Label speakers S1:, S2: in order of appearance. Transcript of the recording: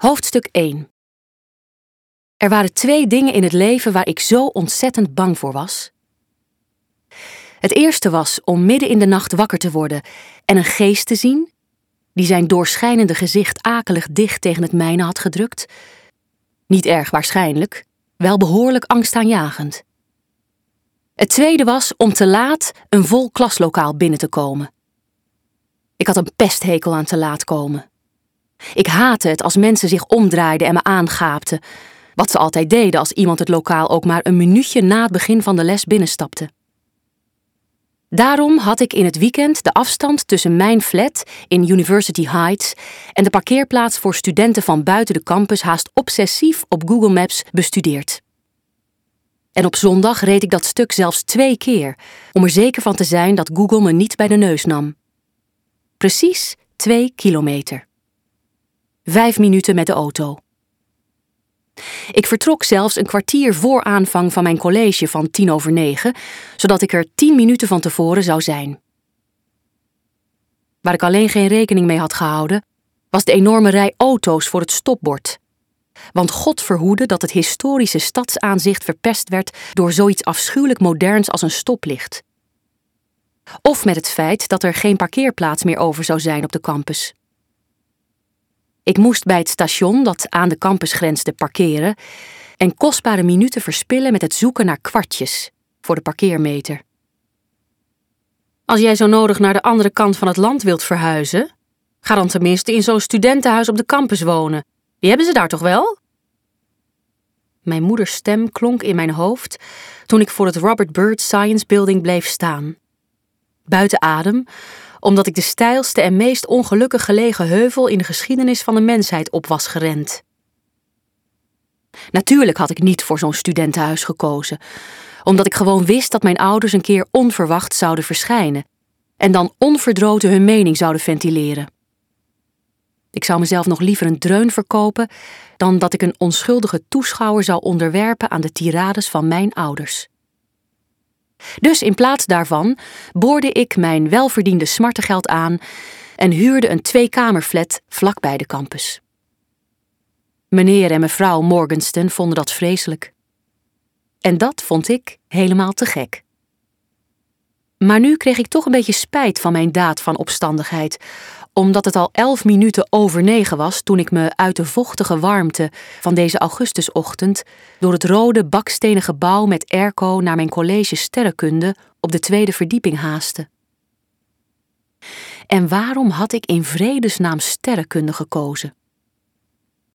S1: Hoofdstuk 1. Er waren 2 dingen in het leven waar ik zo ontzettend bang voor was. Het eerste was om midden in de nacht wakker te worden en een geest te zien, die zijn doorschijnende gezicht akelig dicht tegen het mijne had gedrukt. Niet erg waarschijnlijk, wel behoorlijk angstaanjagend. Het tweede was om te laat een vol klaslokaal binnen te komen. Ik had een pesthekel aan te laat komen. Ik haatte het als mensen zich omdraaiden en me aangaapten, wat ze altijd deden als iemand het lokaal ook maar een minuutje na het begin van de les binnenstapte. Daarom had ik in het weekend de afstand tussen mijn flat in University Heights en de parkeerplaats voor studenten van buiten de campus haast obsessief op Google Maps bestudeerd. En op zondag reed ik dat stuk zelfs 2 keer, om er zeker van te zijn dat Google me niet bij de neus nam. Precies 2 kilometer. 5 minuten met de auto. Ik vertrok zelfs een kwartier voor aanvang van mijn college van 9:10, zodat ik er 10 minuten van tevoren zou zijn. Waar ik alleen geen rekening mee had gehouden, was de enorme rij auto's voor het stopbord. Want God verhoede dat het historische stadsaanzicht verpest werd door zoiets afschuwelijk moderns als een stoplicht. Of met het feit dat er geen parkeerplaats meer over zou zijn op de campus. Ik moest bij het station dat aan de campus grensde parkeren en kostbare minuten verspillen met het zoeken naar kwartjes voor de parkeermeter. Als jij zo nodig naar de andere kant van het land wilt verhuizen, ga dan tenminste in zo'n studentenhuis op de campus wonen. Die hebben ze daar toch wel? Mijn moeders stem klonk in mijn hoofd toen ik voor het Robert Byrd Science Building bleef staan. Buiten adem, omdat ik de steilste en meest ongelukkig gelegen heuvel in de geschiedenis van de mensheid op was gerend. Natuurlijk had ik niet voor zo'n studentenhuis gekozen, omdat ik gewoon wist dat mijn ouders een keer onverwacht zouden verschijnen en dan onverdroten hun mening zouden ventileren. Ik zou mezelf nog liever een dreun verkopen dan dat ik een onschuldige toeschouwer zou onderwerpen aan de tirades van mijn ouders. Dus in plaats daarvan boorde ik mijn welverdiende smartengeld aan en huurde een 2-kamerflat vlakbij de campus. Meneer en mevrouw Morgenstern vonden dat vreselijk. En dat vond ik helemaal te gek. Maar nu kreeg ik toch een beetje spijt van mijn daad van opstandigheid, omdat het al 11 minuten over 9 was toen ik me uit de vochtige warmte van deze augustusochtend door het rode bakstenen gebouw met airco naar mijn college sterrenkunde op de 2e verdieping haastte. En waarom had ik in vredesnaam sterrenkunde gekozen?